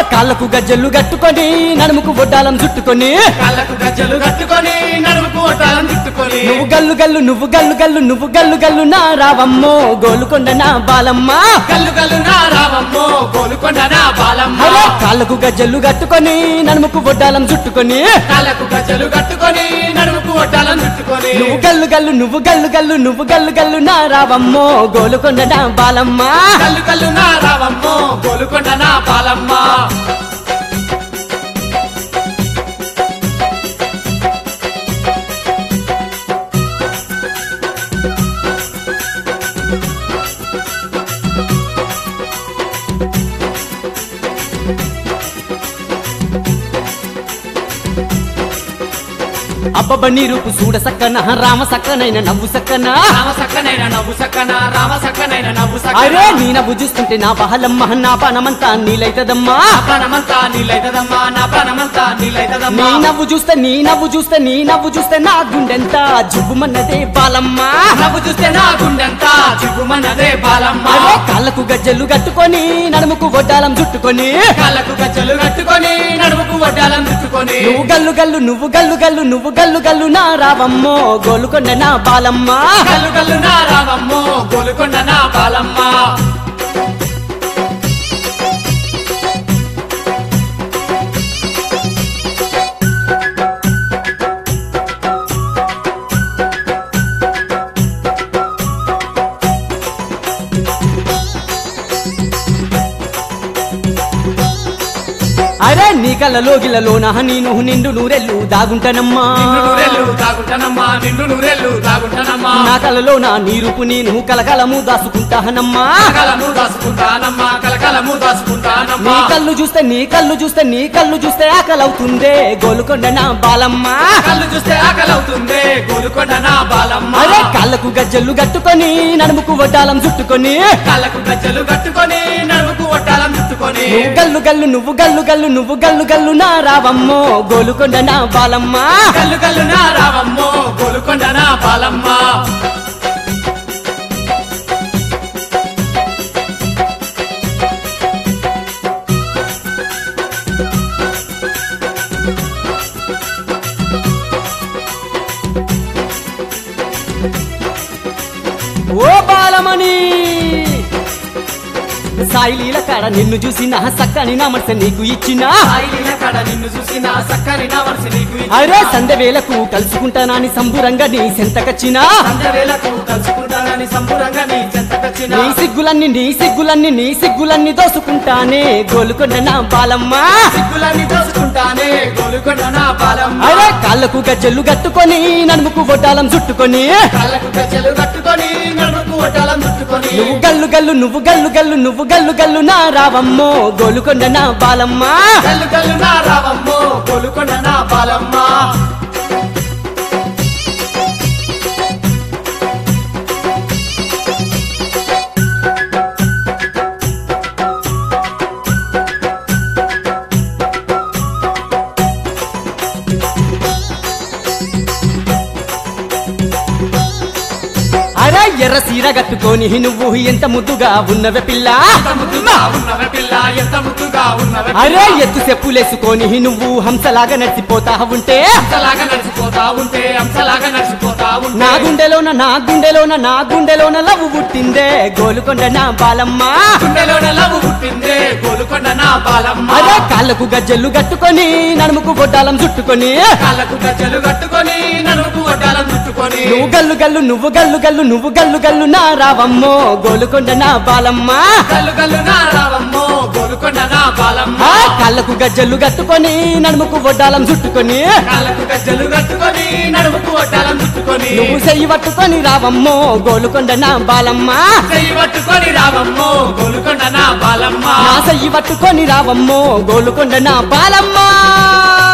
కాళ్ళకు గజ్జలు కట్టుకొని నడుముకు ఒడ్డాలం చుట్టుకొని కాళ్ళకు గజ్జలు కట్టుకొని నడుముకు ఒట్టాలం చుట్టుకొని నువ్వు గల్లు గల్లు నువ్వు గల్లు గల్లు నువ్వు గల్లు గల్లు నా రావమ్మో గోలుకొండ నా బాలమ్మ గల్లు గల్లు నా రావమ్మో గోలుకొండ నా బాలమ్మ అరే కాళ్ళకు గజ్జలు కట్టుకొని నడుముకు ఒడ్డాలం చుట్టుకొని కాళ్ళకు గజ్జలు కట్టుకొని నడుముకు ఒట్టాలం చుట్టుకొని నువ్వు గల్లు గల్లు నువ్వు గల్లు గల్లు నువ్వు గల్లు గల్లు నా రావమ్మో గోలుకొండ నా బాలమ్మ గల్లు గల్లు నా రావమ్మో గోలుకొండ నా బాలమ్మ అబ్బబ్బ నీ రూపు చూడ సక్కన రామ సక్కనైన నవ్వు సక్కన రామ సక్కనైన నవ్వు సక్కన రామ సక్కనైన నవ్వు అరే సక్కన నీ నవ్వు చూస్తుంటే నా బహలమ్మ నా పానమంతా నీలైతదమ్మా నా ప్రాణమంతా నీలైతదమ్మా నా ప్రాణమంతా నీలైతదమ్మా నీ నవ్వు చూస్తే నీ నవ్వు చూస్తే నీ నవ్వు చూస్తే నా గుండెంత జువ్వుమన్నదే బాలమ్మ నవ్వు చూస్తే నా గుండెంతా చిగుమన్నదే బాలమ్మ అరే కాళ్ళకు గజ్జలు కట్టుకొని నడుముకు ఒడ్డాలం చుట్టుకొని కాళ్ళకు గజ్జలు కట్టుకొని నడుముకు ఒడ్డాలం చుట్టుకొని నువ్వు గల్లు గల్లు నువ్వు గల్లు గల్లు నువ్వు గల్లు గల్లు నా రావమ్మో గోలుకొండ నా బాలమ్మ గల్లు గల్లు నా రావమ్మో గోలుకొండ నా బాలమ్మ అరే నీ కళ్ళలో గిల్లలో నేను నిండు నూరెళ్ళు దాగుంటానమ్మా నిండు నూరెళ్ళు తాగుంటానమ్మా నిండు నూరెళ్ళు తాగుంటానమ్మా నా కళ్ళలో నా నీరుపు నేను కలకలము దాసుకుంటానమ్మా కలకలము దాసుకుంటానమ్మా కలకలము దాసుకుంటానమ్మా నీ కళ్ళు చూస్తే నీ కళ్ళు చూస్తే నీ కళ్ళు చూస్తే ఆకలవుతుందే గోలుకొండ నా బాలమ్మ కళ్ళు చూస్తే ఆకలవుతుంది గోలుకొండ నా బాలమ్మ అరే కాళ్ళకు గజ్జలు కట్టుకొని నడుముకు ఒడ్డాలం చుట్టుకొని కాళ్ళకు గజ్జలు కట్టుకొని నడుముకు ఒట్టాలం చుట్టుకొని నువ్వు గల్లు గల్లు నువ్వు గల్లు గల్లు నువ్వు గల్లు గల్లు నా రావమ్మో గోలుకొండ నా బాలమ్మ గల్లు గల్లు నా రావమ్మో గోలుకొండ నా బాలమ్మ ఓ బాలమణి సాయిలీల కాడ నిన్ను చూసి నా సక్కని నా మనసు నీకు ఇచ్చిన సాయిలీల కాడ నిన్ను చూసి నా సక్కని నా మనసు నీకు ఇచ్చిన. అరే సంధ్య వేలకు కలుసుకుంటానని సంబురంగా నీ సెంతకచ్చిన సంధ్యవేళకు కలుసుకుంటానని సంబురంగా నీ చెంతకొచ్చిన. నీ సిగ్గులన్నీ నీ సిగ్గులన్నీ నీ సిగ్గులన్నీ దోసుకుంటానే గోలుకొండ నా బాలమ్మ సిగ్గులన్నీ దోసుకుంటానే గోలుకొండ నా బాలమ్మ అరే కాళ్ళకు గజ్జలు కట్టుకొని నడుముకు ఒడ్డాలం చుట్టుకొని కాళ్ళకు గజ్జలు కట్టుకొని నడుముకు ఒట్టాలం చుట్టుకొని నువ్వు గల్లు గల్లు నువ్వు గల్లు గల్లు నువ్వు గల్లు గల్లు నా రావమ్మో గోలుకొండ నా బాలమ్మ గల్లు గల్లు నా రావమ్మో గోలుకొండ నా బాలమ్మ అరే ఎర్ర సీర కట్టుకొని నువ్వు ఎంత ముద్దుగా ఉన్నవే పిల్ల ఎంత ముద్దుగా ఉన్నవే పిల్ల ఎంత ముద్దుగా ఉన్నవే అరే ఎత్తు చెప్పులేసుకొని నువ్వు హంసలాగా నడిచిపోతా ఉంటే అంతలాగా నడిచిపోతా ఉంటే అంతలాగా నడిచిపోతా ఉంటే నా గుండెలోన నా గుండెలోన నా గుండెలోన లవ్వు పుట్టిందే గోలుకొండ నా బాలమ్మ గుండెలోన లవ్వు పుట్టిందే గోలుకొండ నా బాలమ్మ అరే కాళ్ళకు గజ్జలు కట్టుకొని నడుముకు ఒడ్డాలం చుట్టుకొని కాళ్ళకు గజ్జలు కట్టుకొని నడుముకు ఒట్టాలం చుట్టుకొని నువ్వు గల్లు గల్లు నువ్వు గల్లు గల్లు నువ్వు గల్లు గల్లు నా రావమ్మో గోలుకొండ నా బాలమ్మ గల్లు గల్లు నా రావమ్మో గోలుకొండ నా బాలమ్మ ఆ కాళ్ళకు గజ్జలు కట్టుకొని నడుముకు ఒడ్డాలం చుట్టుకొని కాళ్ళకు గజ్జలు కట్టుకొని నడుముకు ఒట్టాలం చుట్టుకొని నువ్వు చెయ్యి పట్టుకొని రావమ్మో గోలుకొండ నా బాలమ్మ చెయ్యి పట్టుకొని రావమ్మో గోలుకొండ నా బాలమ్మ నా చెయ్యి పట్టుకొని రావమ్మో గోలుకొండ నా బాలమ్మ